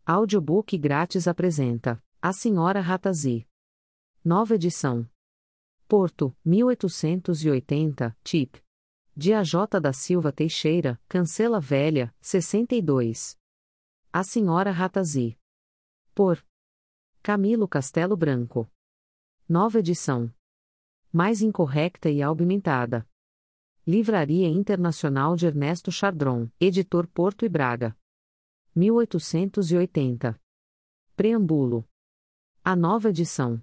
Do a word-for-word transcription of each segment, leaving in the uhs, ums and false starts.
Audiobook grátis apresenta A Senhora Ratazzi. Nova edição. Porto, mil oitocentos e oitenta, tip. De A J da Silva Teixeira, Cancela Velha, sessenta e dois. A Senhora Ratazzi. Por Camilo Castelo Branco. Nova edição. Mais incorrecta e aumentada. Livraria Internacional de Ernesto Chardron, editor Porto e Braga. mil oitocentos e oitenta. Preâmbulo. A nova edição.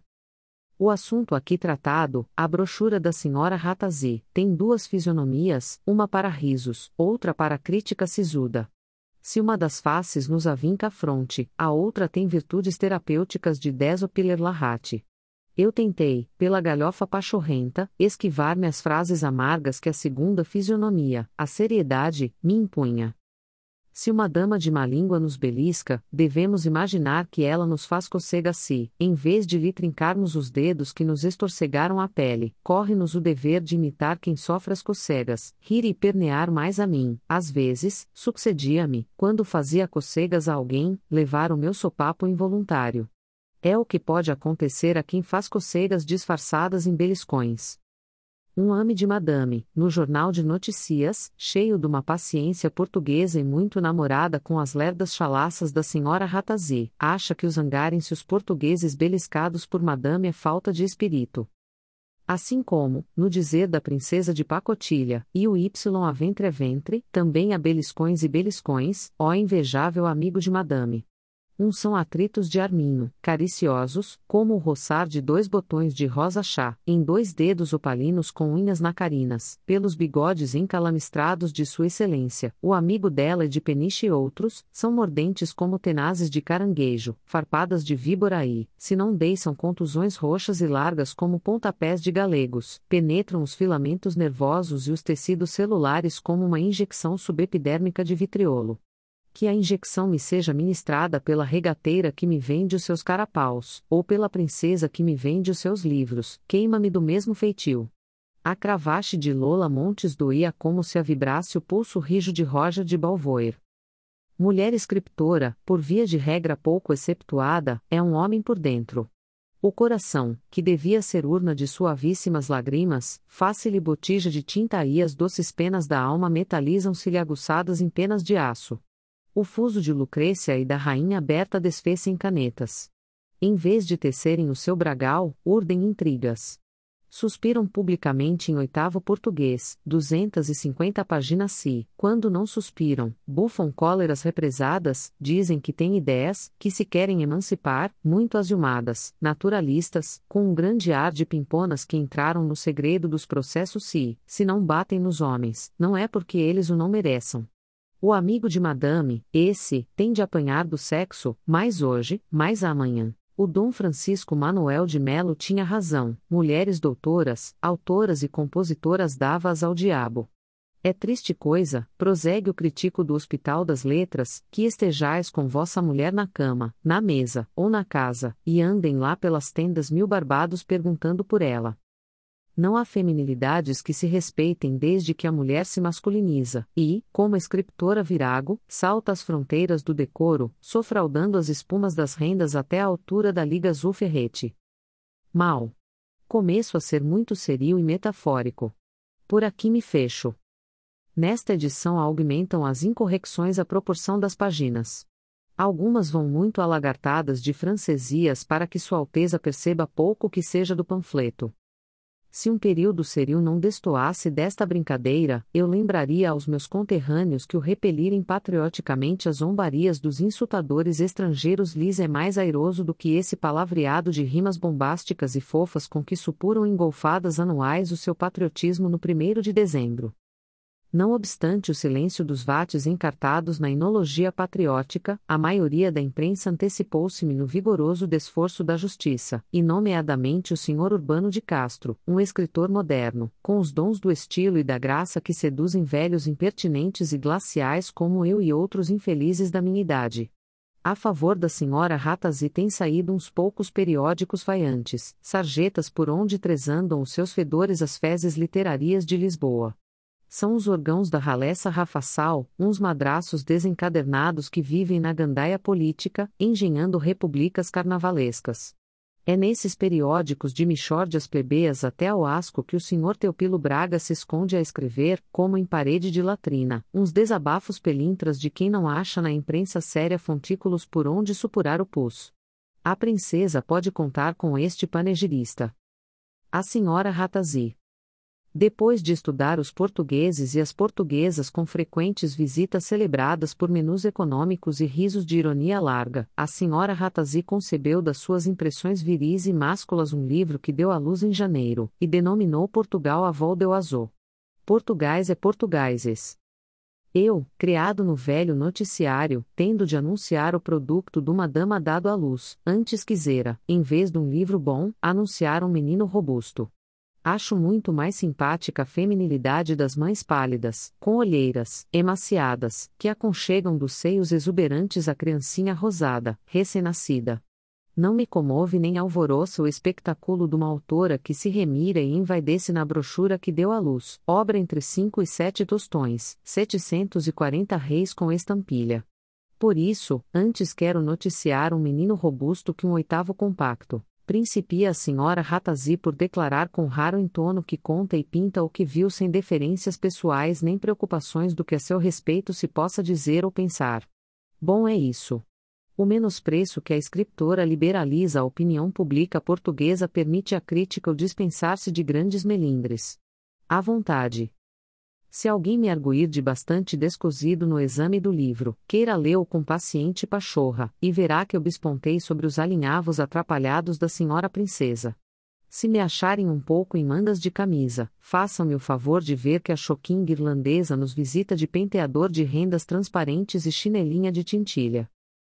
O assunto aqui tratado, a brochura da Senhora Ratazzi, tem duas fisionomias, uma para risos, outra para crítica sisuda. Se uma das faces nos avinca a fronte, a outra tem virtudes terapêuticas de Desopiller-Larrate. Eu tentei, pela galhofa pachorrenta, esquivar-me as frases amargas que a segunda fisionomia, a seriedade, me impunha. Se uma dama de má língua nos belisca, devemos imaginar que ela nos faz cocega se, em vez de lhe trincarmos os dedos que nos estorcegaram a pele, corre-nos o dever de imitar quem sofre as cocegas, rir e pernear mais a mim. Às vezes, succedia-me, quando fazia cocegas a alguém, levar o meu sopapo involuntário. É o que pode acontecer a quem faz cocegas disfarçadas em beliscões. Um ame de madame, no jornal de notícias, cheio de uma paciência portuguesa e muito namorada com as lerdas chalaças da senhora Ratazzi, acha que o zangarem-se os portugueses beliscados por madame é falta de espírito. Assim como, no dizer da princesa de Pacotilha, e o Y a ventre a ventre, também há beliscões e beliscões, ó invejável amigo de madame. Uns são atritos de arminho, cariciosos, como o roçar de dois botões de rosa-chá, em dois dedos opalinos com unhas nacarinas, pelos bigodes encalamistrados de sua excelência, o amigo dela e de peniche e outros, são mordentes como tenazes de caranguejo, farpadas de víbora e, se não deixam contusões roxas e largas como pontapés de galegos, penetram os filamentos nervosos e os tecidos celulares como uma injecção subepidérmica de vitriolo. Que a injecção me seja ministrada pela regateira que me vende os seus carapaus, ou pela princesa que me vende os seus livros, queima-me do mesmo feitio. A cravache de Lola Montes doía como se a vibrasse o pulso rijo de Roger de Balvoir. Mulher escriptora, por via de regra pouco exceptuada, é um homem por dentro. O coração, que devia ser urna de suavíssimas lágrimas, faz-se-lhe botija de tinta e as doces penas da alma metalizam-se-lhe aguçadas em penas de aço. O fuso de Lucrécia e da rainha Berta desfez-se em canetas. Em vez de tecerem o seu bragal, urdem intrigas. Suspiram publicamente em oitavo português, duzentas e cinquenta páginas se, quando não suspiram, bufam cóleras represadas, dizem que têm ideias, que se querem emancipar, muito aziumadas, naturalistas, com um grande ar de pimponas que entraram no segredo dos processos se, se não batem nos homens, não é porque eles o não mereçam. O amigo de madame, esse, tem de apanhar do sexo, mais hoje, mais amanhã. O Dom Francisco Manuel de Melo tinha razão, mulheres doutoras, autoras e compositoras dava-as ao diabo. É triste coisa, prosegue o crítico do Hospital das Letras, que estejais com vossa mulher na cama, na mesa, ou na casa, e andem lá pelas tendas mil barbados perguntando por ela. Não há feminilidades que se respeitem desde que a mulher se masculiniza, e, como a escriptora virago, salta as fronteiras do decoro, sofraudando as espumas das rendas até a altura da liga azul ferrete. Mal. Começo a ser muito serio e metafórico. Por aqui me fecho. Nesta edição augmentam as incorreções à proporção das páginas. Algumas vão muito alagartadas de francesias para que Sua Alteza perceba pouco que seja do panfleto. Se um período serio não destoasse desta brincadeira, eu lembraria aos meus conterrâneos que o repelirem patrioticamente as zombarias dos insultadores estrangeiros lhes é mais airoso do que esse palavreado de rimas bombásticas e fofas com que supuram engolfadas anuais o seu patriotismo no primeiro de dezembro. Não obstante o silêncio dos vates encartados na enologia patriótica, a maioria da imprensa antecipou-se-me no vigoroso desforço da justiça, e nomeadamente o senhor Urbano de Castro, um escritor moderno, com os dons do estilo e da graça que seduzem velhos impertinentes e glaciais como eu e outros infelizes da minha idade. A favor da senhora Ratazzi têm saído uns poucos periódicos vaiantes, sarjetas por onde tresandam os seus fedores as fezes literarias de Lisboa. São os órgãos da ralessa rafaçal, uns madraços desencadernados que vivem na gandaia política, engenhando repúblicas carnavalescas. É nesses periódicos de mixórdias plebeias até ao asco que o senhor Teopilo Braga se esconde a escrever, como em parede de latrina, uns desabafos pelintras de quem não acha na imprensa séria fontículos por onde supurar o pus. A princesa pode contar com este panegirista. A senhora Ratazzi. Depois de estudar os portugueses e as portuguesas com frequentes visitas celebradas por menus econômicos e risos de ironia larga, a senhora Ratazzi concebeu das suas impressões viris e másculas um livro que deu à luz em janeiro, e denominou Portugal a vol do azul. Portugais é portugueses. Eu, criado no velho noticiário, tendo de anunciar o produto de uma dama dado à luz, antes quisera, em vez de um livro bom, anunciar um menino robusto. Acho muito mais simpática a feminilidade das mães pálidas, com olheiras, emaciadas, que aconchegam dos seios exuberantes a criancinha rosada, recém-nascida. Não me comove nem alvoroça o espectáculo de uma autora que se remira e envaidece na brochura que deu à luz, obra entre cinco e sete tostões, setecentos e quarenta réis com estampilha. Por isso, antes quero noticiar um menino robusto que um oitavo compacto. Principia a senhora Ratazzi por declarar com raro entono que conta e pinta o que viu sem deferências pessoais nem preocupações do que a seu respeito se possa dizer ou pensar. Bom é isso. O menospreço que a escritora liberaliza a opinião pública portuguesa permite à crítica o dispensar-se de grandes melindres. À vontade. Se alguém me arguir de bastante descosido no exame do livro, queira lê-o com paciente pachorra, e verá que eu bispontei sobre os alinhavos atrapalhados da senhora princesa. Se me acharem um pouco em mangas de camisa, façam-me o favor de ver que a choquinha irlandesa nos visita de penteador de rendas transparentes e chinelinha de tintilha.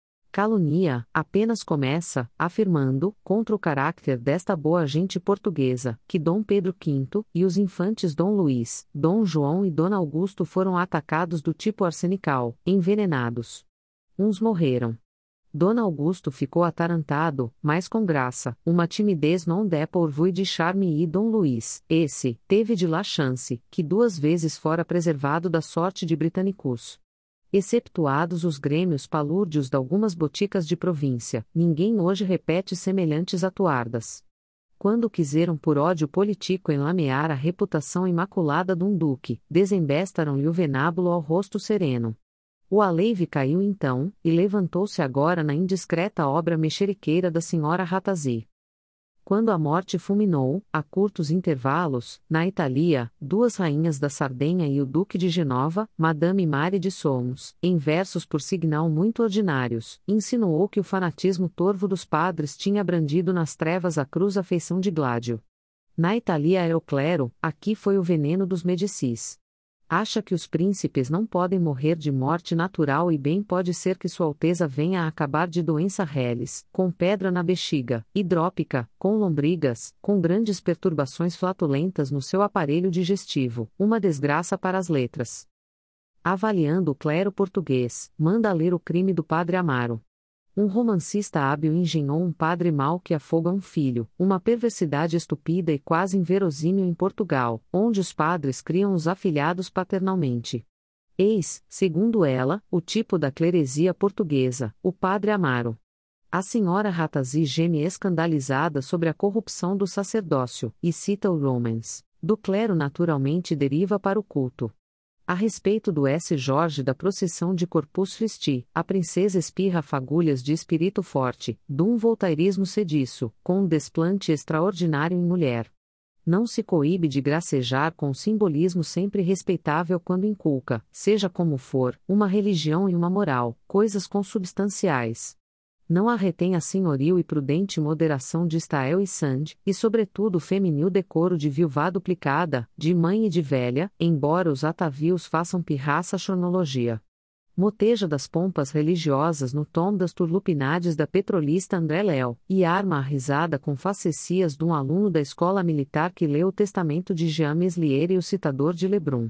Calunia, apenas começa, afirmando, contra o caráter desta boa gente portuguesa, que Dom Pedro quinto, e os infantes Dom Luís, Dom João e Dona Augusto foram atacados do tipo arsenical, envenenados. Uns morreram. Dona Augusto ficou atarantado, mas com graça, uma timidez non dépourvue de charme e Dom Luís, esse, teve de lá chance, que duas vezes fora preservado da sorte de Britanicus. Exceptuados os grêmios palúrdios de algumas boticas de província, ninguém hoje repete semelhantes atuardas. Quando quiseram por ódio político enlamear a reputação imaculada de um duque, desembestaram-lhe o venábulo ao rosto sereno. O aleive caiu então, e levantou-se agora na indiscreta obra mexeriqueira da senhora Ratazzi. Quando a morte fulminou, a curtos intervalos, na Itália, duas rainhas da Sardenha e o duque de Genova, Madame Mary de Solms, em versos por signal muito ordinários, insinuou que o fanatismo torvo dos padres tinha brandido nas trevas a cruz à feição de Gládio. Na Itália é o clero, aqui foi o veneno dos Medicis. Acha que os príncipes não podem morrer de morte natural e bem pode ser que Sua Alteza venha a acabar de doença reles, com pedra na bexiga, hidrópica, com lombrigas, com grandes perturbações flatulentas no seu aparelho digestivo, uma desgraça para as letras. Avaliando o clero português, manda ler O Crime do Padre Amaro. Um romancista hábil engenhou um padre mau que afoga um filho, uma perversidade estúpida e quase inverossímil em Portugal, onde os padres criam os afilhados paternalmente. Eis, segundo ela, o tipo da cleresia portuguesa, o Padre Amaro. A senhora Ratazzi geme escandalizada sobre a corrupção do sacerdócio, e cita o romance. Do clero naturalmente deriva para o culto. A respeito do S. Jorge da procissão de Corpus Christi, a princesa espirra fagulhas de espírito forte, dum voltairismo sediço, com um desplante extraordinário em mulher. Não se coíbe de gracejar com o simbolismo sempre respeitável quando inculca, seja como for, uma religião e uma moral, coisas consubstanciais. Não a retém a senhoril e prudente moderação de Stael e Sand, e sobretudo o feminil decoro de viúva duplicada, de mãe e de velha, embora os atavios façam pirraça chronologia. Moteja das pompas religiosas no tom das turlupinades da petrolista André Léo, e arma a risada com facecias de um aluno da escola militar que leu o testamento de Jean Meslier e o citador de Lebrun.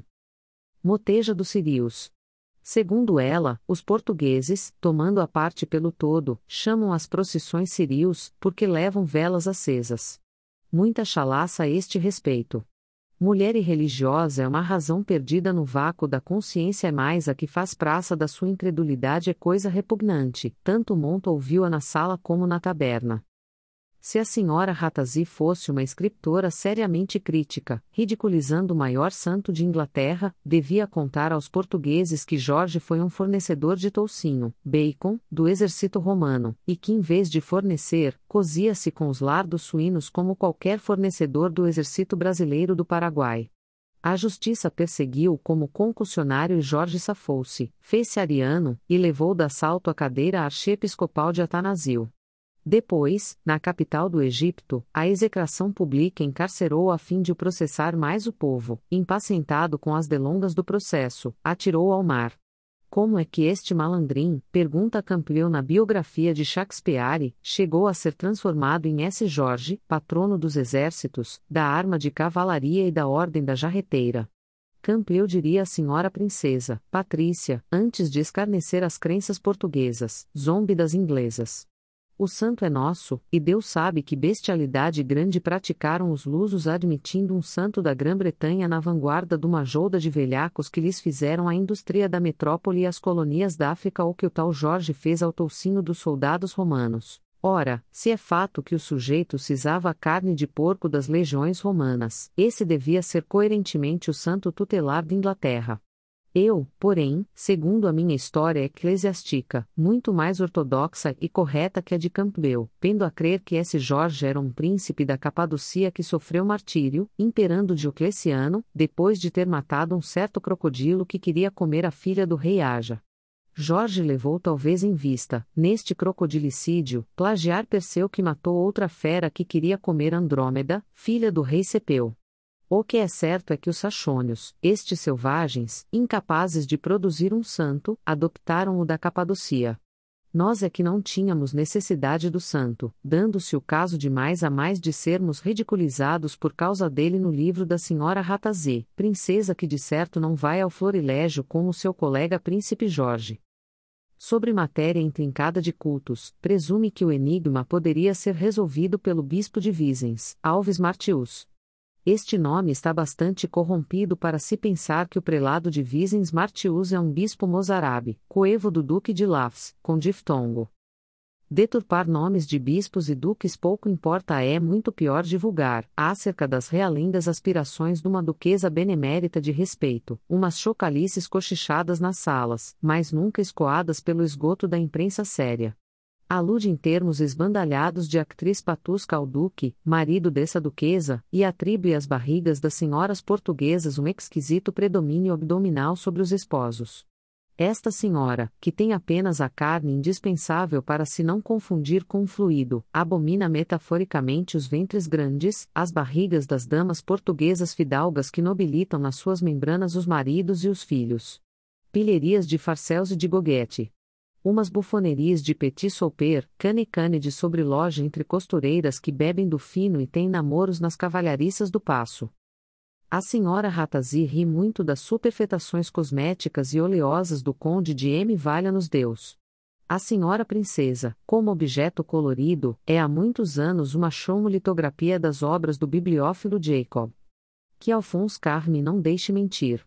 Moteja dos Sírios. Segundo ela, os portugueses, tomando a parte pelo todo, chamam as procissões sírios, porque levam velas acesas. Muita chalaça a este respeito. Mulher irreligiosa é uma razão perdida no vácuo da consciência, é mais a que faz praça da sua incredulidade, é coisa repugnante, tanto monta ouviu-a na sala como na taberna. Se a senhora Ratazzi fosse uma escritora seriamente crítica, ridiculizando o maior santo de Inglaterra, devia contar aos portugueses que Jorge foi um fornecedor de toucinho, bacon, do exército romano, e que em vez de fornecer, cozia-se com os lardos suínos como qualquer fornecedor do exército brasileiro do Paraguai. A justiça perseguiu-o como concussionário e Jorge safou-se, fez-se ariano, e levou da assalto a cadeira archiepiscopal de Atanásio. Depois, na capital do Egito, a execração pública encarcerou-o a fim de o processar mais o povo, impacientado com as delongas do processo, atirou-o ao mar. Como é que este malandrim, pergunta Campion na biografia de Shakespeare, chegou a ser transformado em S. Jorge, patrono dos exércitos, da arma de cavalaria e da ordem da jarreteira? Campion diria à senhora princesa, Patrícia, antes de escarnecer as crenças portuguesas, zombe das inglesas. O santo é nosso, e Deus sabe que bestialidade grande praticaram os lusos admitindo um santo da Grã-Bretanha na vanguarda de uma jolda de velhacos que lhes fizeram a indústria da metrópole e as colônias da África, ou que o tal Jorge fez ao toucinho dos soldados romanos. Ora, se é fato que o sujeito cisava a carne de porco das legiões romanas, esse devia ser coerentemente o santo tutelar de Inglaterra. Eu, porém, segundo a minha história eclesiástica, muito mais ortodoxa e correta que a de Campbell, pendo a crer que esse Jorge era um príncipe da Capadocia que sofreu martírio, imperando Diocleciano, depois de ter matado um certo crocodilo que queria comer a filha do rei Aja. Jorge levou talvez em vista, neste crocodilicídio, plagiar Perseu que matou outra fera que queria comer Andrômeda, filha do rei Cepeu. O que é certo é que os sachônios, estes selvagens, incapazes de produzir um santo, adoptaram o da Capadocia. Nós é que não tínhamos necessidade do santo, dando-se o caso de mais a mais de sermos ridiculizados por causa dele no livro da senhora Ratazzi, princesa que de certo não vai ao florilégio com o seu colega príncipe Jorge. Sobre matéria intrincada de cultos, presume que o enigma poderia ser resolvido pelo bispo de Visens, Alves Martius. Este nome está bastante corrompido para se pensar que o prelado de Visens Martius é um bispo mozárabe, coevo do duque de Lafs, com diftongo. Deturpar nomes de bispos e duques pouco importa, é muito pior divulgar, acerca das realendas aspirações de uma duquesa benemérita de respeito, umas chocalices cochichadas nas salas, mas nunca escoadas pelo esgoto da imprensa séria. Alude em termos esbandalhados de actriz patusca ao duque, marido dessa duquesa, e atribui às barrigas das senhoras portuguesas um exquisito predomínio abdominal sobre os esposos. Esta senhora, que tem apenas a carne indispensável para se não confundir com o fluido, abomina metaforicamente os ventres grandes, as barrigas das damas portuguesas fidalgas que nobilitam nas suas membranas os maridos e os filhos. Pilherias de farcéus e de goguete. Umas bufonerias de petit souper, cane-cane de sobreloja entre costureiras que bebem do fino e têm namoros nas cavalhariças do paço. A senhora Ratazzi ri muito das superfetações cosméticas e oleosas do conde de M. Valha-nos Deus. A senhora princesa, como objeto colorido, é há muitos anos uma chromo-litografia das obras do bibliófilo Jacob. Que Alphonse Carme não deixe mentir.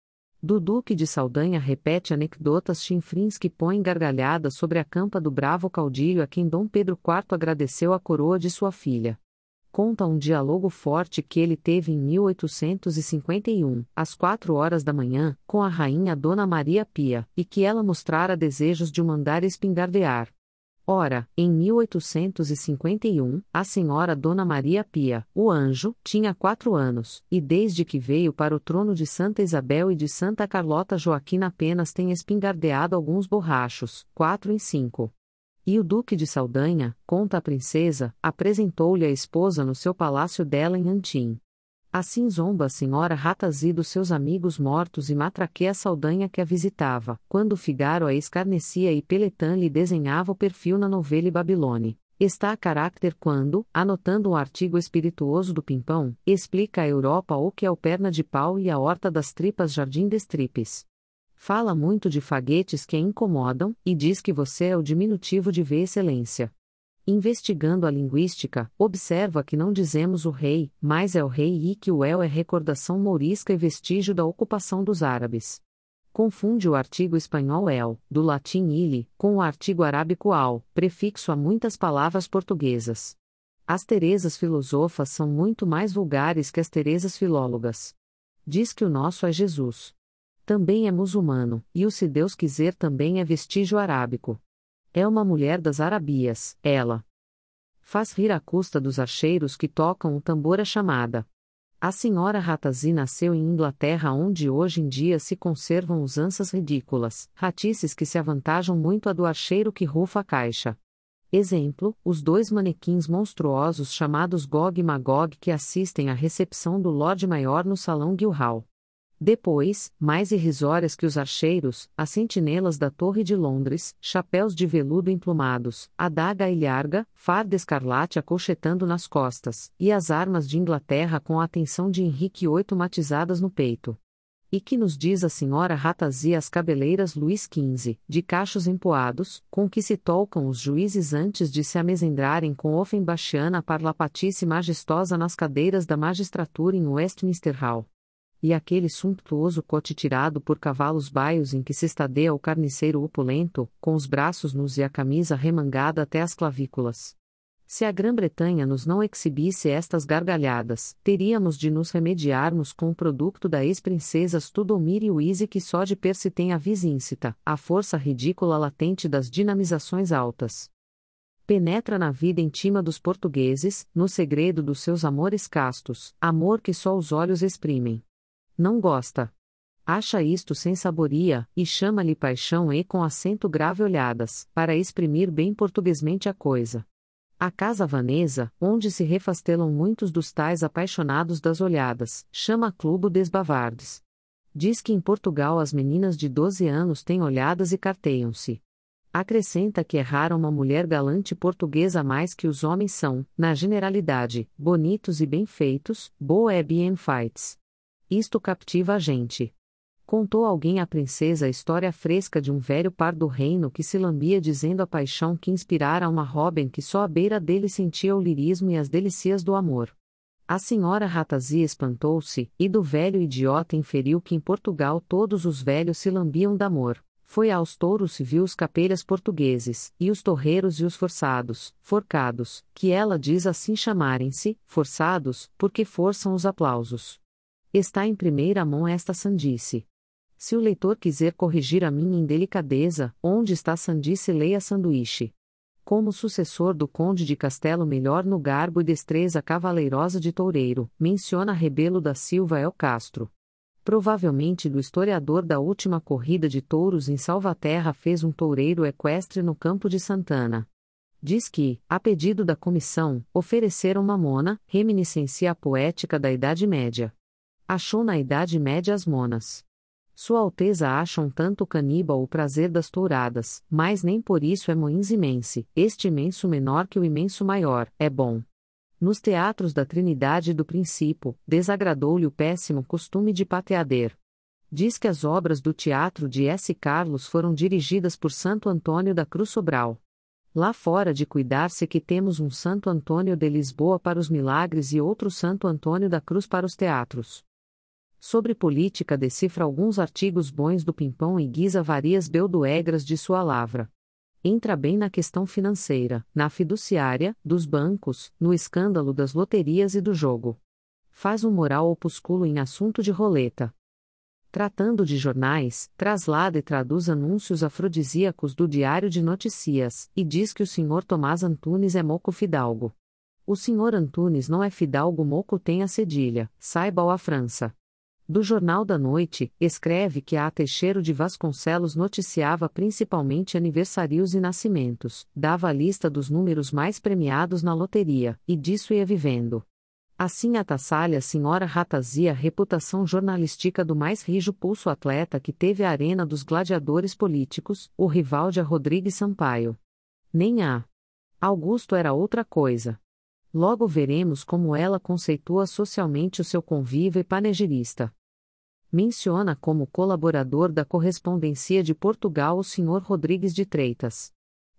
Do Duque de Saldanha repete anedotas chinfrins que põem gargalhadas sobre a campa do bravo caudilho a quem Dom Pedro quarto agradeceu a coroa de sua filha. Conta um diálogo forte que ele teve em mil oitocentos e cinquenta e um, às quatro horas da manhã, com a rainha Dona Maria Pia, e que ela mostrara desejos de o mandar espingardear. Ora, em mil oitocentos e cinquenta e um, a senhora Dona Maria Pia, o anjo, tinha quatro anos, e desde que veio para o trono de Santa Isabel e de Santa Carlota Joaquina apenas tem espingardeado alguns borrachos, quatro em cinco. E o Duque de Saldanha, conta a princesa, apresentou-lhe a esposa no seu palácio dela em Antim. Assim zomba a senhora Ratazzi dos seus amigos mortos e matraqueia a Saldanha que a visitava, quando Figaro a escarnecia e Peletan lhe desenhava o perfil na novela Babilônia. Está a caráter quando, anotando um artigo espirituoso do Pimpão, explica à Europa o que é o perna de pau e a horta das tripas jardim des tripes. Fala muito de faguetes que a incomodam, e diz que você é o diminutivo de V excelência. Investigando a linguística, observa que não dizemos o rei, mas é o rei e que o el é recordação mourisca e vestígio da ocupação dos árabes. Confunde o artigo espanhol el, do latim ile, com o artigo arábico al, prefixo a muitas palavras portuguesas. As Teresas filosofas são muito mais vulgares que as Teresas filólogas. Diz que o nosso é Jesus. Também é muçulmano, e o se Deus quiser também é vestígio arábico. É uma mulher das Arabias, ela. Faz rir à custa dos archeiros que tocam o tambor a chamada. A senhora Ratazzi nasceu em Inglaterra, onde hoje em dia se conservam usanças ridículas, ratices que se avantajam muito a do archeiro que rufa a caixa. Exemplo, os dois manequins monstruosos chamados Gog e Magog que assistem à recepção do Lorde Maior no Salão Guildhall. Depois, mais irrisórias que os archeiros, as sentinelas da Torre de Londres, chapéus de veludo emplumados, adaga ilharga, farda escarlate acolchetando nas costas, e as armas de Inglaterra com a atenção de Henrique oito matizadas no peito. E que nos diz a senhora Ratazzi as cabeleiras Luís quinze, de cachos empoados, com que se tolcam os juízes antes de se amesendrarem com Offenbachiana parlapatice majestosa nas cadeiras da magistratura em Westminster Hall. E aquele sumptuoso cote tirado por cavalos baios em que se estadeia o carniceiro opulento, com os braços nus e a camisa remangada até as clavículas. Se a Grã-Bretanha nos não exibisse estas gargalhadas, teríamos de nos remediarmos com o produto da ex-princesa Studomir e Wise que só de per se tem a vis incita, a força ridícula latente das dinamizações altas. Penetra na vida íntima dos portugueses, no segredo dos seus amores castos, amor que só os olhos exprimem. Não gosta. Acha isto sem saboria, e chama-lhe paixão e com acento grave olhadas, para exprimir bem portuguesmente a coisa. A casa vanesa, onde se refastelam muitos dos tais apaixonados das olhadas, chama Clube des Bavards. Diz que em Portugal as meninas de doze anos têm olhadas e carteiam-se. Acrescenta que é rara uma mulher galante portuguesa mais que os homens são, na generalidade, bonitos e bem feitos, boa é bien fights. Isto captiva a gente. Contou alguém à princesa a história fresca de um velho par do reino que se lambia dizendo a paixão que inspirara uma Robin que só à beira dele sentia o lirismo e as delícias do amor. A senhora Ratazzi espantou-se, e do velho idiota inferiu que em Portugal todos os velhos se lambiam d'amor. Foi aos touros se viu os capelhas portugueses, e os torreiros e os forçados, forcados, que ela diz assim chamarem-se, forçados, porque forçam os aplausos. Está em primeira mão esta sandice. Se o leitor quiser corrigir a minha indelicadeza, onde está sandice leia sanduíche. Como sucessor do conde de Castelo melhor no garbo e destreza cavaleirosa de toureiro, menciona Rebelo da Silva El Castro. Provavelmente do historiador da última corrida de touros em Salvaterra fez um toureiro equestre no Campo de Santana. Diz que, a pedido da comissão, ofereceram mamona, reminiscência poética da Idade Média. Achou na Idade Média as monas. Sua Alteza acha um tanto caníbal o prazer das touradas, mas nem por isso é moins imense, este imenso menor que o imenso maior, é bom. Nos teatros da Trinidade do Princípio, desagradou-lhe o péssimo costume de pateader. Diz que as obras do teatro de S. Carlos foram dirigidas por Santo Antônio da Cruz Sobral. Lá fora de cuidar-se que temos um Santo Antônio de Lisboa para os milagres e outro Santo Antônio da Cruz para os teatros. Sobre política decifra alguns artigos bons do Pimpão e guisa várias beldoegras de sua lavra. Entra bem na questão financeira, na fiduciária, dos bancos, no escândalo das loterias e do jogo. Faz um moral opusculo em assunto de roleta. Tratando de jornais, traslada e traduz anúncios afrodisíacos do Diário de Notícias, e diz que o senhor Tomás Antunes é moco fidalgo. O senhor Antunes não é fidalgo moco tem a cedilha, saiba-o a França. Do Jornal da Noite, escreve que a Teixeira de Vasconcelos noticiava principalmente aniversários e nascimentos, dava a lista dos números mais premiados na loteria, e disso ia vivendo. Assim atassalha a senhora Ratazzi a reputação jornalística do mais rijo pulso atleta que teve a arena dos gladiadores políticos, o Rivaldi Rodrigues Sampaio. Nem a Augusto era outra coisa. Logo veremos como ela conceitua socialmente o seu convívio e panegirista. Menciona como colaborador da Correspondência de Portugal o senhor Rodrigues de Treitas.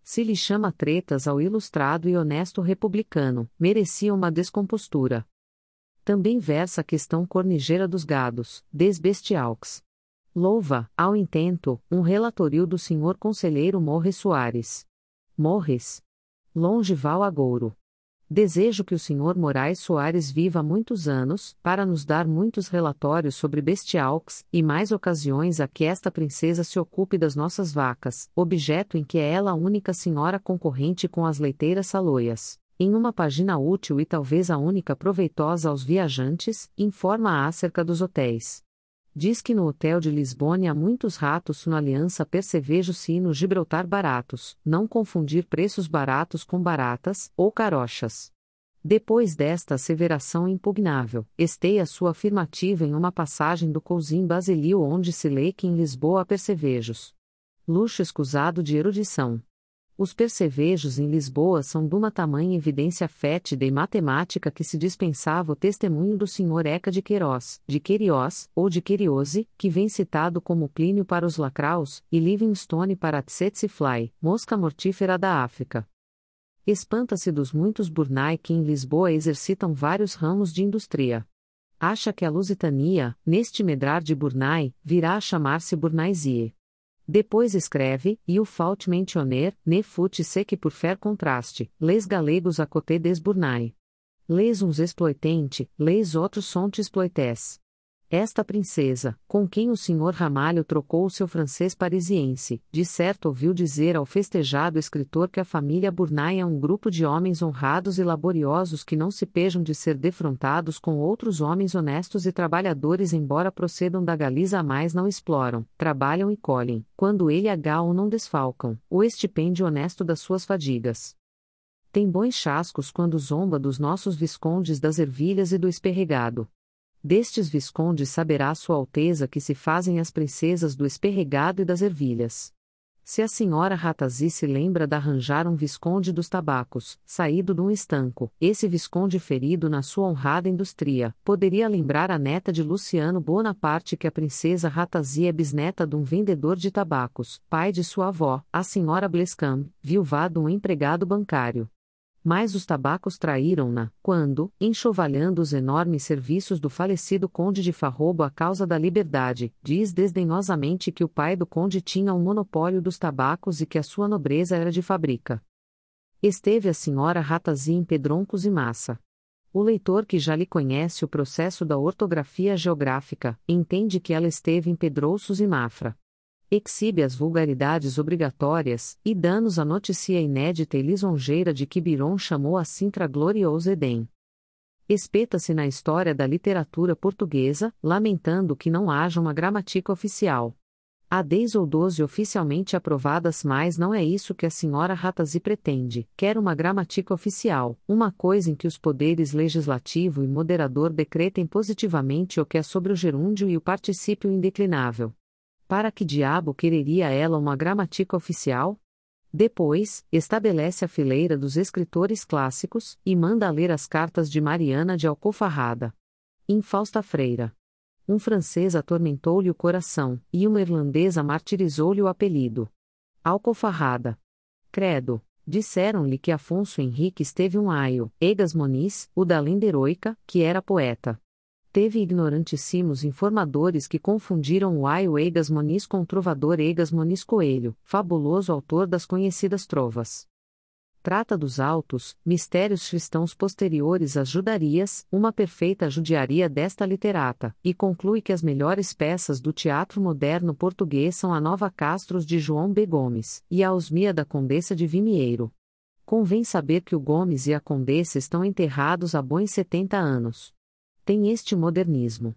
Se lhe chama tretas ao ilustrado e honesto republicano, merecia uma descompostura. Também versa a questão cornigeira dos gados, des bestiaux. Louva, ao intento, um relatório do senhor conselheiro Morres Soares. Morres. Longe val agouro. Desejo que o senhor Moraes Soares viva muitos anos, para nos dar muitos relatórios sobre bestiaux, e mais ocasiões a que esta princesa se ocupe das nossas vacas, objeto em que é ela a única senhora concorrente com as leiteiras saloias. Em uma página útil e talvez a única proveitosa aos viajantes, informa acerca dos hotéis. Diz que no hotel de Lisbona há muitos ratos na aliança Percevejos e no Gibraltar baratos, não confundir preços baratos com baratas, ou carochas. Depois desta asseveração impugnável, esteia sua afirmativa em uma passagem do Cousin Basilio onde se lê que em Lisboa há percevejos. Luxo escusado de erudição. Os percevejos em Lisboa são de uma tamanha evidência fétida e matemática que se dispensava o testemunho do senhor Eca de Queiroz, de Queriós, ou de Queriose, que vem citado como Plínio para os lacraus, e Livingstone para a tsetse-fly, mosca mortífera da África. Espanta-se dos muitos burnai que em Lisboa exercitam vários ramos de indústria. Acha que a Lusitania, neste medrar de burnai, virá a chamar-se burnaisie. Depois escreve, e o fault mentioner, ne fut se que por fer contraste, les galegos a côté des burnai. Les uns exploitente, les outros sont exploités. Esta princesa, com quem o senhor Ramalho trocou o seu francês parisiense, de certo ouviu dizer ao festejado escritor que a família Burnai é um grupo de homens honrados e laboriosos que não se pejam de ser defrontados com outros homens honestos e trabalhadores embora procedam da Galiza a mais não exploram, trabalham e colhem, quando ele H ou não desfalcam, o estipêndio honesto das suas fadigas. Tem bons chascos quando zomba dos nossos viscondes das ervilhas e do esperregado. Destes viscondes saberá Sua Alteza que se fazem as princesas do esperregado e das ervilhas. Se a senhora Ratazzi se lembra de arranjar um visconde dos tabacos, saído de um estanco, esse visconde ferido na sua honrada indústria, poderia lembrar a neta de Luciano Bonaparte que a princesa Ratazzi é bisneta de um vendedor de tabacos, pai de sua avó, a senhora Blescamp, viúva de um empregado bancário. Mas os tabacos traíram-na, quando, enxovalhando os enormes serviços do falecido conde de Farrobo à causa da liberdade, diz desdenhosamente que o pai do conde tinha um monopólio dos tabacos e que a sua nobreza era de fábrica. Esteve a senhora Ratazzi em Pedroncos e Massa. O leitor que já lhe conhece o processo da ortografia geográfica, entende que ela esteve em Pedrouços e Mafra. Exhibe as vulgaridades obrigatórias, e dá-nos a notícia inédita e lisonjeira de que Biron chamou a Sintra glorioso Edém. Espeta-se na história da literatura portuguesa, lamentando que não haja uma gramatica oficial. Há dez ou doze oficialmente aprovadas, mas não é isso que a senhora Ratazzi pretende, quer uma gramatica oficial, uma coisa em que os poderes legislativo e moderador decretem positivamente o que é sobre o gerúndio e o particípio indeclinável. Para que diabo quereria ela uma gramatica oficial? Depois, estabelece a fileira dos escritores clássicos, e manda ler as cartas de Mariana de Alcofarrada. Infausta Freira. Um francês atormentou-lhe o coração, e uma irlandesa martirizou-lhe o apelido. Alcofarrada. Credo. Disseram-lhe que Afonso Henriques teve um aio, Egas Moniz, o da lenda heroica, que era poeta. Teve ignorantíssimos informadores que confundiram o aio Egas Moniz com o trovador Egas Moniz Coelho, fabuloso autor das conhecidas trovas. Trata dos autos, mistérios cristãos posteriores às judarias, uma perfeita judiaria desta literata, e conclui que as melhores peças do teatro moderno português são a Nova Castros de João B. Gomes, e a Osmia da Condessa de Vimieiro. Convém saber que o Gomes e a Condessa estão enterrados há bons setenta anos. Tem este modernismo.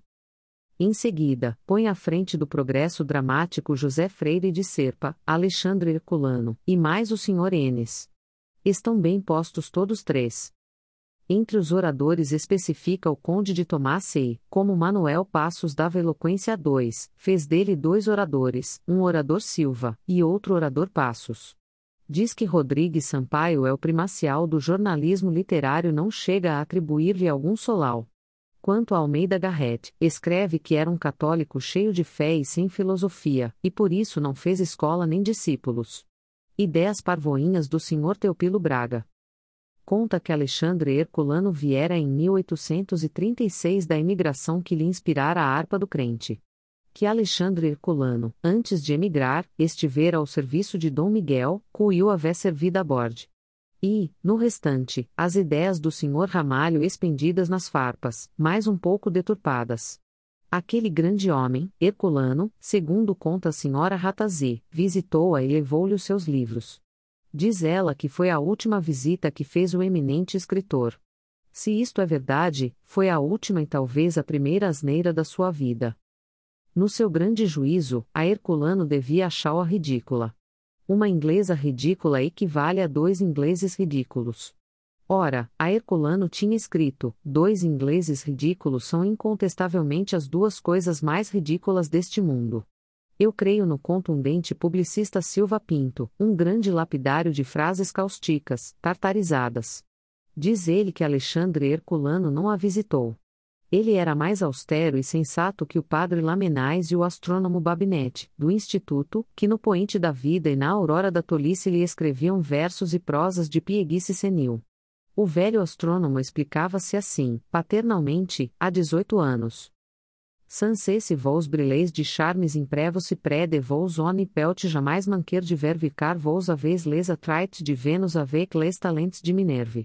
Em seguida, põe à frente do progresso dramático José Freire de Serpa, Alexandre Herculano, e mais o senhor Enes. Estão bem postos todos três. Entre os oradores especifica o conde de Tomassey, como Manuel Passos dava eloquência a dois, fez dele dois oradores, um orador Silva, e outro orador Passos. Diz que Rodrigues Sampaio é o primacial do jornalismo literário, não chega a atribuir-lhe algum solau. Quanto a Almeida Garrett, escreve que era um católico cheio de fé e sem filosofia, e por isso não fez escola nem discípulos. Ideias parvoinhas do senhor Teopilo Braga. Conta que Alexandre Herculano viera em mil oitocentos e trinta e seis da imigração que lhe inspirara a harpa do crente. Que Alexandre Herculano, antes de emigrar, estivera ao serviço de Dom Miguel, cuiu havia servido a borde. E, no restante, as ideias do senhor Ramalho expendidas nas farpas, mais um pouco deturpadas. Aquele grande homem, Herculano, segundo conta a senhora Ratazzi, visitou-a e levou-lhe os seus livros. Diz ela que foi a última visita que fez o eminente escritor. Se isto é verdade, foi a última e talvez a primeira asneira da sua vida. No seu grande juízo, a Herculano devia achá-la ridícula. Uma inglesa ridícula equivale a dois ingleses ridículos. Ora, a Herculano tinha escrito: dois ingleses ridículos são incontestavelmente as duas coisas mais ridículas deste mundo. Eu creio no contundente publicista Silva Pinto, um grande lapidário de frases causticas, tartarizadas. Diz ele que Alexandre Herculano não a visitou. Ele era mais austero e sensato que o padre Lamenais e o astrônomo Babinet, do Instituto, que no poente da vida e na aurora da tolice lhe escreviam versos e prosas de pieguice senil. O velho astrônomo explicava-se assim, paternalmente, há dezoito anos. Sans cesse vos brileis de charmes imprevos e pré-de vos oni pelt jamais manquer de vervicar vos aveis les atrait de Vênus avec les talents de Minerve.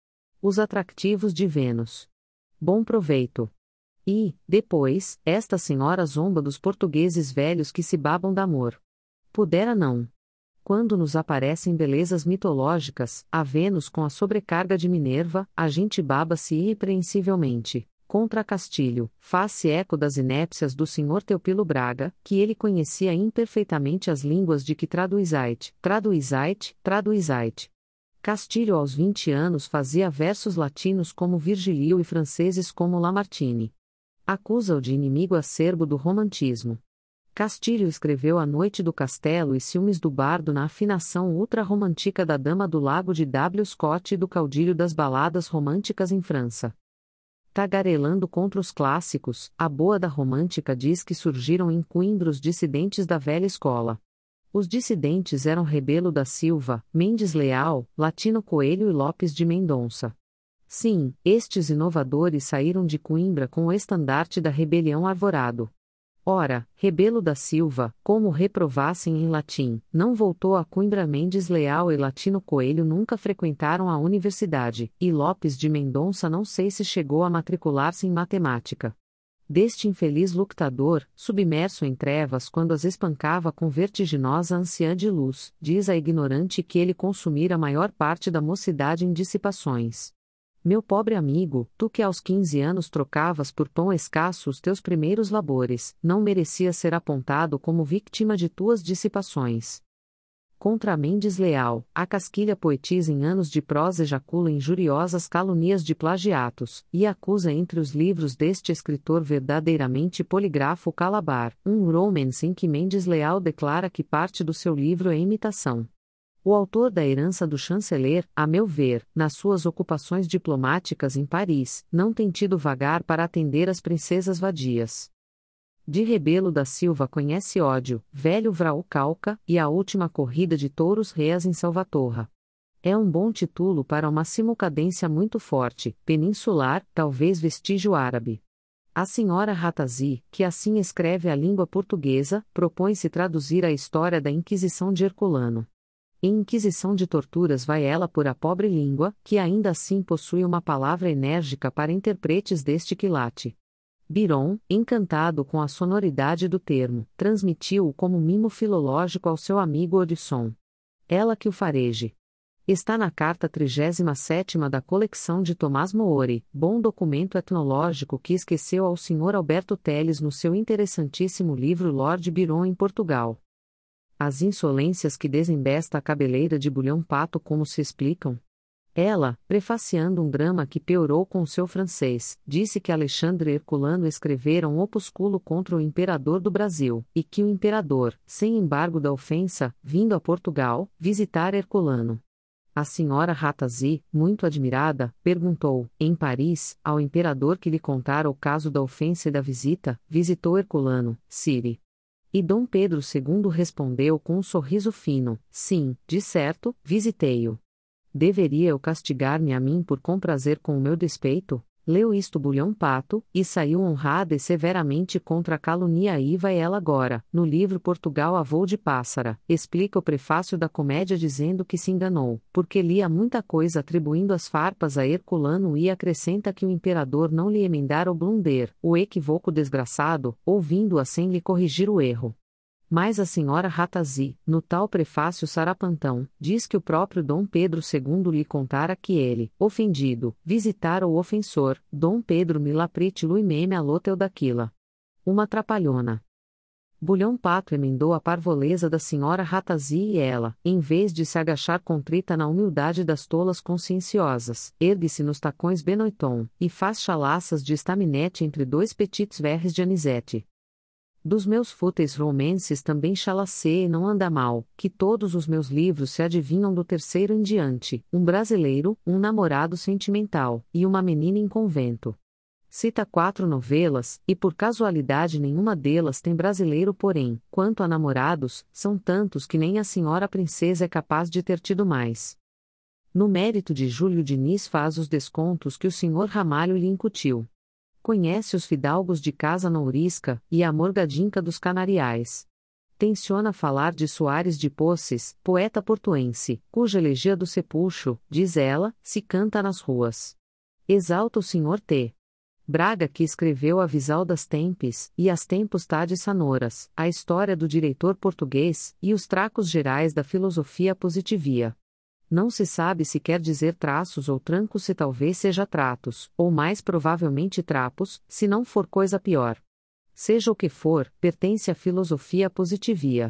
Os atractivos de Vênus. Bom proveito. E, depois, esta senhora zomba dos portugueses velhos que se babam d'amor. Pudera não. Quando nos aparecem belezas mitológicas, a Vênus com a sobrecarga de Minerva, a gente baba-se irrepreensivelmente. Contra Castilho, faz-se eco das inépcias do senhor Teopilo Braga, que ele conhecia imperfeitamente as línguas de que traduizait, traduizait, traduizait. Castilho aos vinte anos fazia versos latinos como Virgílio e franceses como Lamartine. Acusa-o de inimigo acerbo do romantismo. Castilho escreveu A Noite do Castelo e Ciúmes do Bardo na afinação ultra-romântica da Dama do Lago de W. Scott e do caudilho das baladas românticas em França. Tagarelando contra os clássicos, a boa da romântica diz que surgiram em Coimbra os dissidentes da velha escola. Os dissidentes eram Rebelo da Silva, Mendes Leal, Latino Coelho e Lopes de Mendonça. Sim, estes inovadores saíram de Coimbra com o estandarte da rebelião arvorado. Ora, Rebelo da Silva, como reprovassem em latim, não voltou a Coimbra. Mendes Leal e Latino Coelho nunca frequentaram a universidade, e Lopes de Mendonça não sei se chegou a matricular-se em matemática. Deste infeliz luctador, submerso em trevas quando as espancava com vertiginosa anciã de luz, diz a ignorante que ele consumira a maior parte da mocidade em dissipações. Meu pobre amigo, tu que aos quinze anos trocavas por pão escasso os teus primeiros labores, não merecias ser apontado como vítima de tuas dissipações. Contra Mendes Leal, a casquilha poetiza em anos de prosa ejacula injuriosas calunias de plagiatos, e acusa entre os livros deste escritor verdadeiramente poligrafo Calabar, um romance em que Mendes Leal declara que parte do seu livro é imitação. O autor da Herança do Chanceler, a meu ver, nas suas ocupações diplomáticas em Paris, não tem tido vagar para atender às princesas vadias. De Rebelo da Silva conhece ódio, velho Vrau Calca, e a última corrida de touros reas em Salvatorra. É um bom título para uma simulcadência muito forte, peninsular, talvez vestígio árabe. A senhora Ratazzi, que assim escreve a língua portuguesa, propõe-se traduzir a história da Inquisição de Herculano. Em Inquisição de Torturas vai ela por a pobre língua, que ainda assim possui uma palavra enérgica para intérpretes deste quilate. Biron, encantado com a sonoridade do termo, transmitiu-o como mimo filológico ao seu amigo Odisson. Ela que o fareje. Está na carta trigésima sétima da coleção de Tomás Moori, bom documento etnológico que esqueceu ao senhor Alberto Teles no seu interessantíssimo livro Lord Biron em Portugal. As insolências que desembesta a cabeleira de Bulhão Pato como se explicam? Ela, prefaciando um drama que piorou com seu francês, disse que Alexandre Herculano escrevera um opúsculo contra o imperador do Brasil, e que o imperador, sem embargo da ofensa, vindo a Portugal, visitar Herculano. A senhora Ratazzi, muito admirada, perguntou, em Paris, ao imperador que lhe contara o caso da ofensa e da visita, visitou Herculano, Sire. E Dom Pedro segundo respondeu com um sorriso fino: sim, de certo, visitei-o. Deveria eu castigar-me a mim por comprazer com o meu despeito? Leu isto Bulhão Pato, e saiu honrada e severamente contra a calunia aí vai ela agora, no livro Portugal a voo de pássara, explica o prefácio da comédia dizendo que se enganou, porque lia muita coisa atribuindo as farpas a Herculano e acrescenta que o imperador não lhe emendara o blunder, o equívoco desgraçado, ouvindo-a sem lhe corrigir o erro. Mas a senhora Ratazzi, no tal prefácio Sarapantão, diz que o próprio Dom Pedro segundo lhe contara que ele, ofendido, visitara o ofensor, Dom Pedro Milaprite lui meme alotel daquila. Uma trapalhona. Bulhão Pato emendou a parvoleza da senhora Ratazzi e ela, em vez de se agachar contrita na humildade das tolas conscienciosas, ergue-se nos tacões Benoiton, e faz chalaças de estaminete entre dois petites verres de anisete. Dos meus fúteis romances também chalacei e não anda mal, que todos os meus livros se adivinham do terceiro em diante, um brasileiro, um namorado sentimental, e uma menina em convento. Cita quatro novelas, e por casualidade nenhuma delas tem brasileiro porém, quanto a namorados, são tantos que nem a senhora princesa é capaz de ter tido mais. No mérito de Júlio Diniz faz os descontos que o senhor Ramalho lhe incutiu. Conhece os fidalgos de Casa Nourisca, e a morgadinca dos Canariais. Tenciona falar de Soares de Poces, poeta portuense, cuja elegia do Sepulcro, diz ela, se canta nas ruas. Exalta o senhor T. Braga que escreveu a Visal das Tempes, e as Tempestades Sonoras, a história do direitor português, e os tracos gerais da filosofia positivia. Não se sabe se quer dizer traços ou trancos se talvez seja tratos, ou mais provavelmente trapos, se não for coisa pior. Seja o que for, pertence à filosofia positivia.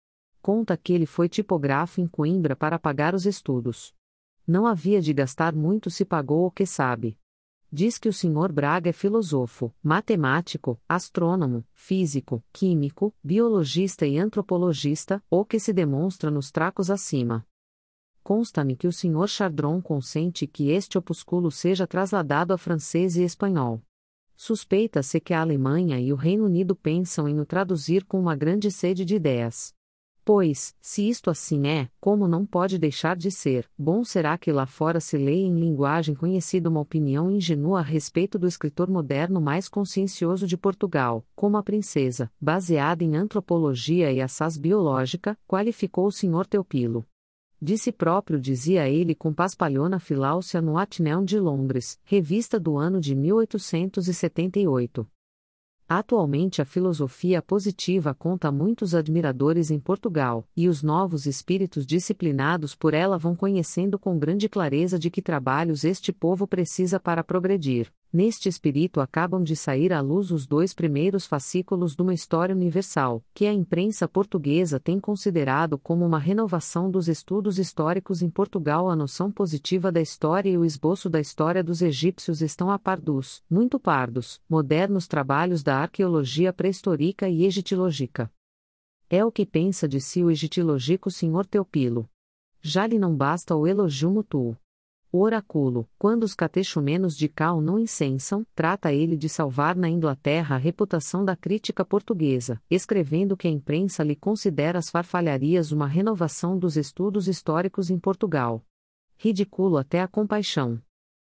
Conta que ele foi tipógrafo em Coimbra para pagar os estudos. Não havia de gastar muito se pagou o que sabe. Diz que o senhor Braga é filósofo, matemático, astrônomo, físico, químico, biologista e antropologista, o que se demonstra nos tracos acima. Consta-me que o senhor Chardron consente que este opúsculo seja trasladado a francês e espanhol. Suspeita-se que a Alemanha e o Reino Unido pensam em o traduzir com uma grande sede de ideias. Pois, se isto assim é, como não pode deixar de ser, bom será que lá fora se leia em linguagem conhecida uma opinião ingênua a respeito do escritor moderno mais consciencioso de Portugal, como a princesa, baseada em antropologia e assaz biológica, qualificou o senhor Teopilo. De si próprio dizia ele com Paspalhona Filáusia no Athenaeum de Londres, revista do ano de mil oitocentos e setenta e oito. Atualmente a filosofia positiva conta muitos admiradores em Portugal, e os novos espíritos disciplinados por ela vão conhecendo com grande clareza de que trabalhos este povo precisa para progredir. Neste espírito acabam de sair à luz os dois primeiros fascículos de uma história universal, que a imprensa portuguesa tem considerado como uma renovação dos estudos históricos em Portugal. A noção positiva da história e o esboço da história dos egípcios estão a par dos, muito pardos, modernos trabalhos da arqueologia pré-histórica e egiptológica. É o que pensa de si o egiptológico senhor Teopilo. Já lhe não basta o elogio mútuo. O oráculo, quando os catechumenos de Cal não incensam, trata ele de salvar na Inglaterra a reputação da crítica portuguesa, escrevendo que a imprensa lhe considera as farfalharias uma renovação dos estudos históricos em Portugal. Ridículo até a compaixão.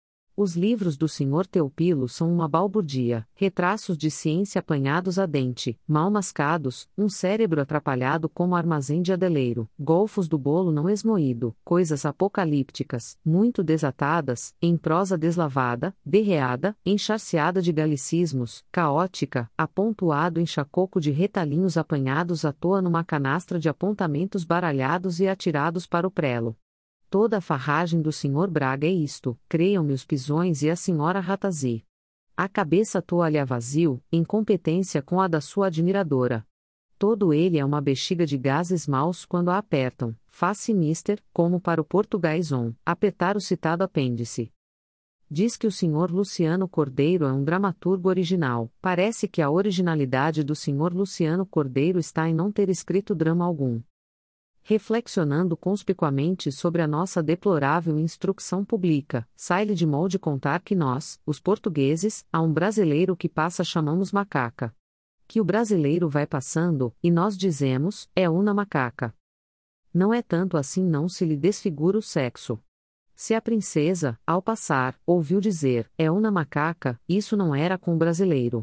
Os livros do senhor Teopilo são uma balbúrdia, retraços de ciência apanhados a dente, mal mascados, um cérebro atrapalhado como armazém de adeleiro, golfos do bolo não esmoído, coisas apocalípticas, muito desatadas, em prosa deslavada, derreada, encharceada de galicismos, caótica, apontoado em chacoco de retalhinhos apanhados à toa numa canastra de apontamentos baralhados e atirados para o prelo. Toda a farragem do senhor Braga é isto, creiam-me os pisões e a senhora Ratazzi. A cabeça toalha vazio, em competência com a da sua admiradora. Todo ele é uma bexiga de gases maus quando a apertam, faz-se mister, como para o português on, apertar o citado apêndice. Diz que o senhor Luciano Cordeiro é um dramaturgo original, parece que a originalidade do senhor Luciano Cordeiro está em não ter escrito drama algum. Reflexionando conspicuamente sobre a nossa deplorável instrução pública, sai-lhe de molde contar que nós, os portugueses, a um brasileiro que passa chamamos macaca. Que o brasileiro vai passando, e nós dizemos, é uma macaca. Não é tanto assim, não se lhe desfigura o sexo. Se a princesa, ao passar, ouviu dizer, é uma macaca, isso não era com o brasileiro.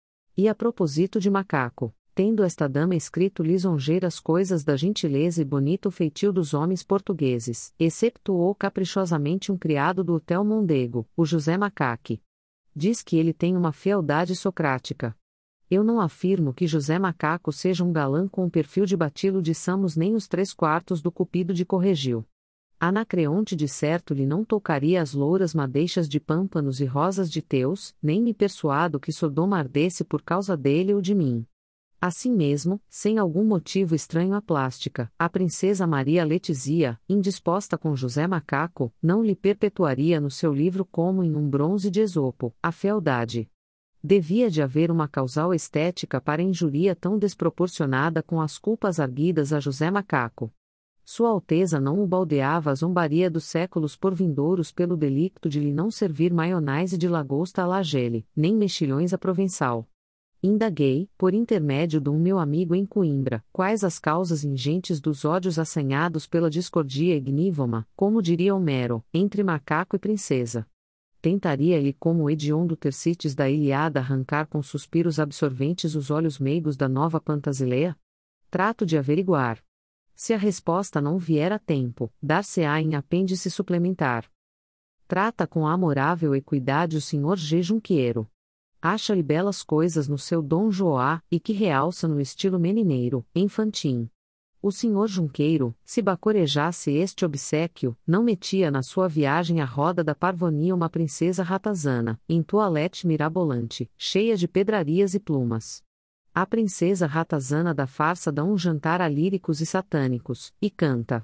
E a propósito de macaco, tendo esta dama escrito lisonjeiras coisas da gentileza e bonito feitio dos homens portugueses, exceptuou caprichosamente um criado do hotel Mondego, o José Macaque. Diz que ele tem uma fealdade socrática. Eu não afirmo que José Macaco seja um galã com o perfil de Batilo de Samos nem os três quartos do Cupido de Corregil. Anacreonte de certo lhe não tocaria as louras madeixas de pâmpanos e rosas de Teus, nem me persuado que Sodoma ardesse por causa dele ou de mim. Assim mesmo, sem algum motivo estranho à plástica, a princesa Maria Letizia, indisposta com José Macaco, não lhe perpetuaria no seu livro como em um bronze de Esopo, a fealdade. Devia de haver uma causal estética para a injúria tão desproporcionada com as culpas arguidas a José Macaco. Sua Alteza não o baldeava a zombaria dos séculos por vindouros pelo delicto de lhe não servir maionese de lagosta à la gele, nem mexilhões à provençal. Indaguei, por intermédio de um meu amigo em Coimbra, quais as causas ingentes dos ódios assanhados pela discordia ignívoma, como diria Homero, entre macaco e princesa. Tentaria-lhe como o hediondo Tercites da Ilíada arrancar com suspiros absorventes os olhos meigos da nova Pantasilea? Trato de averiguar. Se a resposta não vier a tempo, dar-se-á em apêndice suplementar. Trata com amorável equidade o senhor G. Junqueiro. Acha-lhe belas coisas no seu Dom Joá, e que realça no estilo menineiro, infantim. O senhor Junqueiro, se bacorejasse este obséquio, não metia na sua viagem à roda da parvonia uma princesa ratazana, em toilette mirabolante, cheia de pedrarias e plumas. A princesa ratazana da farsa dá um jantar a líricos e satânicos, e canta.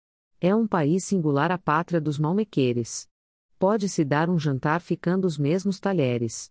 É um país singular a pátria dos malmequeres. Pode-se dar um jantar ficando os mesmos talheres.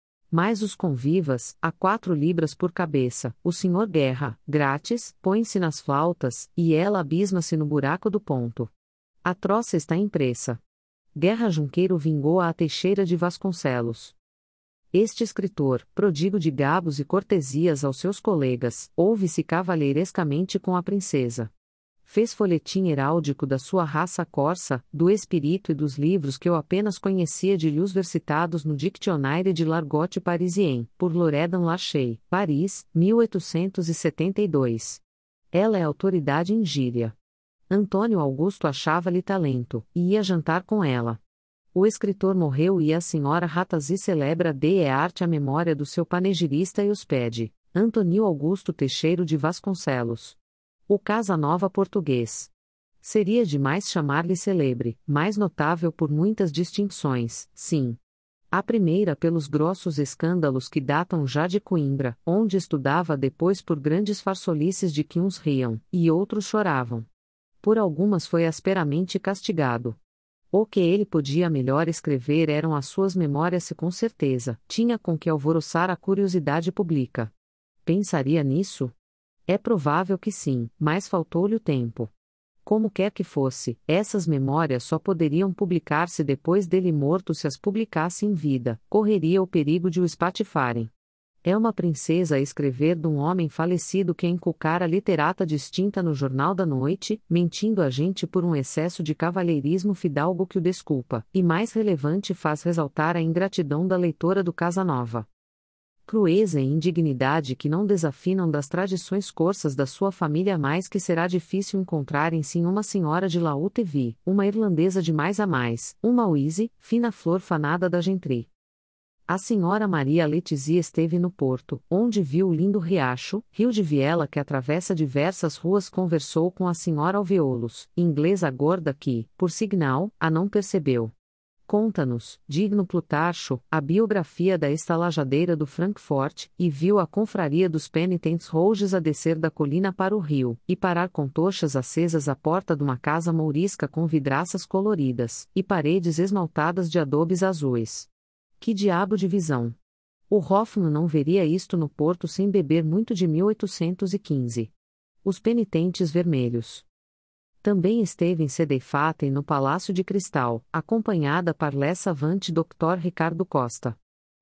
Mas os convivas, a quatro libras por cabeça, o senhor Guerra, grátis, põe-se nas flautas, e ela abisma-se no buraco do ponto. A troça está impressa. Guerra Junqueiro vingou a Teixeira de Vasconcelos. Este escritor, prodigo de gabos e cortesias aos seus colegas, ouve-se cavalheirescamente com a princesa. Fez folhetim heráldico da sua raça corsa, do espírito e dos livros que eu apenas conhecia de lhos versitados no Dictionnaire de l'Argot Parisien, por Loredan Lachey, Paris, mil oitocentos e setenta e dois. Ela é autoridade em gíria. Antônio Augusto achava-lhe talento, e ia jantar com ela. O escritor morreu e a senhora Ratazzi celebra de arte a memória do seu panegirista e hospede, Antônio Augusto Teixeira de Vasconcelos. O Casanova português. Seria demais chamar-lhe celebre, mais notável por muitas distinções, sim. A primeira pelos grossos escândalos que datam já de Coimbra, onde estudava depois por grandes farsolices de que uns riam, e outros choravam. Por algumas foi asperamente castigado. O que ele podia melhor escrever eram as suas memórias se com certeza, tinha com que alvoroçar a curiosidade pública. Pensaria nisso? É provável que sim, mas faltou-lhe o tempo. Como quer que fosse, essas memórias só poderiam publicar-se depois dele morto. Se as publicasse em vida, correria o perigo de o espatifarem. É uma princesa a escrever de um homem falecido que inculcara literata distinta no Jornal da Noite, mentindo a gente por um excesso de cavalheirismo fidalgo que o desculpa, e mais relevante faz ressaltar a ingratidão da leitora do Casanova. Crueza e indignidade que não desafinam das tradições corsas da sua família, mais que será difícil encontrar em si uma senhora de La U T V, uma irlandesa de mais a mais, uma Wheezy, fina flor fanada da gentry. A senhora Maria Letizia esteve no Porto, onde viu o lindo riacho, rio de Viela que atravessa diversas ruas. Conversou com a senhora Alveolos, inglesa gorda que, por signal, a não percebeu. Conta-nos, digno Plutarcho, a biografia da estalajadeira do Frankfurt, e viu a confraria dos penitentes rouges a descer da colina para o rio, e parar com tochas acesas à porta de uma casa mourisca com vidraças coloridas, e paredes esmaltadas de adobes azuis. Que diabo de visão! O Hoffmann não veria isto no Porto sem beber muito de mil oitocentos e quinze. Os penitentes vermelhos. Também esteve em Sedeifata e no Palácio de Cristal, acompanhada par lé savante doutor Ricardo Costa.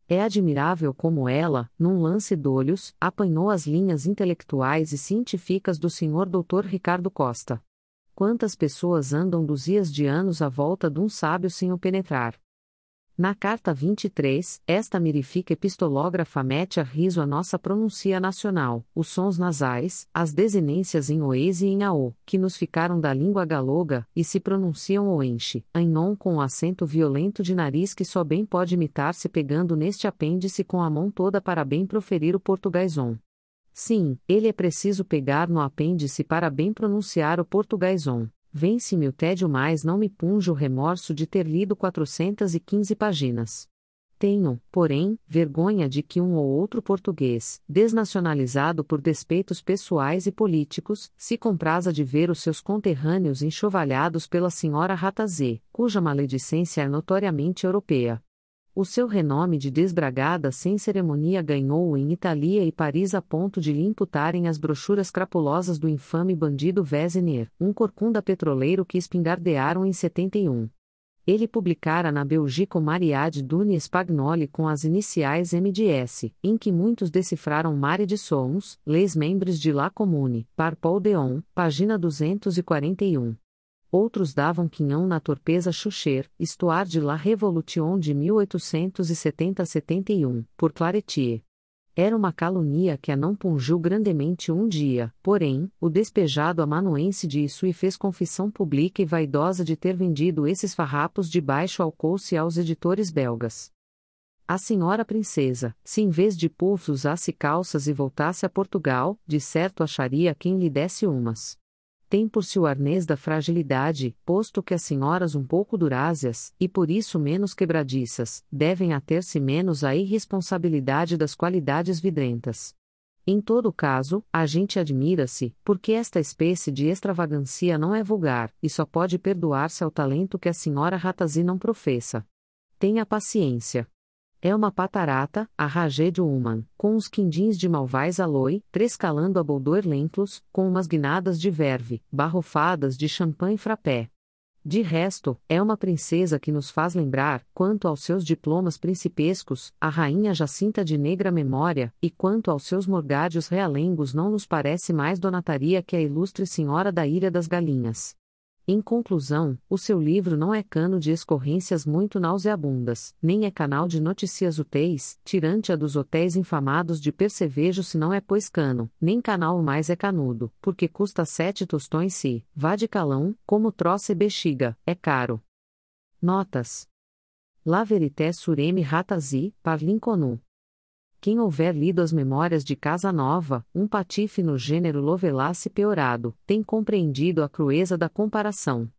É admirável como ela, num lance d'olhos, apanhou as linhas intelectuais e científicas do senhor doutor Ricardo Costa. Quantas pessoas andam duzias de anos à volta de um sábio sem o penetrar? Na carta vinte e três, esta mirifica epistológrafa mete a riso a nossa pronuncia nacional, os sons nasais, as desinências em oês e em aô, que nos ficaram da língua galoga, e se pronunciam oenche, anhon com o acento violento de nariz que só bem pode imitar-se pegando neste apêndice com a mão toda para bem proferir o portugueson. Sim, ele é preciso pegar no apêndice para bem pronunciar o portugueson. Vence-me o tédio, mas não me punge o remorso de ter lido quatrocentas e quinze páginas. Tenho, porém, vergonha de que um ou outro português, desnacionalizado por despeitos pessoais e políticos, se compraza de ver os seus conterrâneos enxovalhados pela senhora Ratazzi, cuja maledicência é notoriamente europeia. O seu renome de desbragada sem cerimônia ganhou-o em Itália e Paris a ponto de lhe imputarem as brochuras crapulosas do infame bandido Vezenier, um corcunda petroleiro que espingardearam em setenta e um. Ele publicara na Bélgica o Mariade Dune Spagnoli com as iniciais M D S, em que muitos decifraram Mare de Sons, les membres de la Commune, par Paul Deon, página duzentos e quarenta e um. Outros davam quinhão na torpeza Chucher, Histoire de la Révolution de mil oitocentos e setenta a setenta e um, por Claretier. Era uma calúnia que a não pungiu grandemente um dia, porém, o despejado amanuense de Issui fez confissão pública e vaidosa de ter vendido esses farrapos de baixo alcouce aos editores belgas. A senhora princesa, se em vez de puffs usasse calças e voltasse a Portugal, de certo acharia quem lhe desse umas. Tem por si o arnês da fragilidade, posto que as senhoras um pouco duráceas, e por isso menos quebradiças, devem ater-se menos à irresponsabilidade das qualidades vidrentas. Em todo caso, a gente admira-se, porque esta espécie de extravagância não é vulgar, e só pode perdoar-se ao talento que a senhora Ratazzi não professa. Tenha paciência. É uma patarata, a ragé de Uman, com uns quindins de malvais aloe, trescalando a boldoer lentlos, com umas guinadas de verve, barrofadas de champanhe frappé. De resto, é uma princesa que nos faz lembrar, quanto aos seus diplomas principescos, a rainha Jacinta de negra memória, e quanto aos seus morgádios realengos não nos parece mais donataria que a ilustre senhora da Ilha das Galinhas. Em conclusão, o seu livro não é cano de escorrências muito nauseabundas, nem é canal de notícias úteis, tirante a dos hotéis infamados de percevejo se não é pois cano, nem canal o mais é canudo, porque custa sete tostões se, vá de calão, como troça e bexiga, é caro. Notas. La Vérité sur M. Ratazzi, par Lincoln. Quem houver lido as Memórias de Casa Nova, um patife no gênero Lovelace piorado, tem compreendido a crueza da comparação.